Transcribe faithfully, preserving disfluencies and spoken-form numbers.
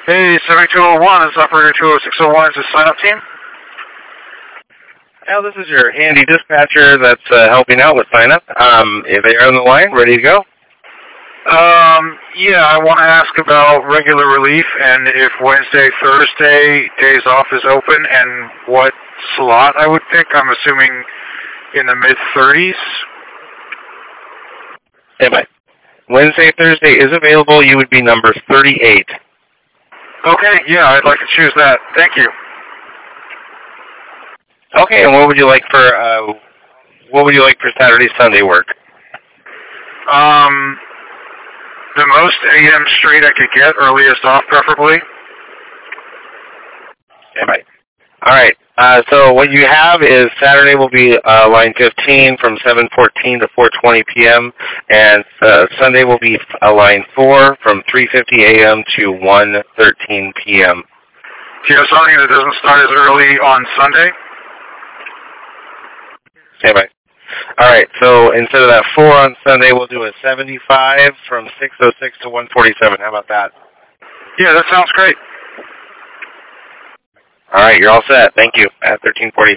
Hey, seventy-two oh one, this is operator two oh six oh one, is this sign-up team? Al, this is your handy dispatcher that's uh, helping out with sign-up. Um, if they are on the line, ready to go? Um, yeah, I want to ask about regular relief and if Wednesday, Thursday, days off is open and what slot I would pick. I'm assuming in the mid-thirties. Anyway, Wednesday, Thursday is available. You would be number thirty-eight. Okay, yeah, I'd like to choose that. Thank you. Okay, and what would you like for uh, what would you like for Saturday, Sunday work? Um, the most A M straight I could get, earliest off preferably. Anyway. All right. Uh, so what you have is Saturday will be uh, line fifteen from seven fourteen to four twenty p.m. and uh, Sunday will be uh, line four from three fifty a.m. to one thirteen p.m. Do you have something that doesn't start as early on Sunday? Anyway. All right. So instead of that four on Sunday, we'll do a seventy-five from six oh six to one forty-seven. How about that? Yeah, that sounds great. All right. You're all set. Thank you. At thirteen forty.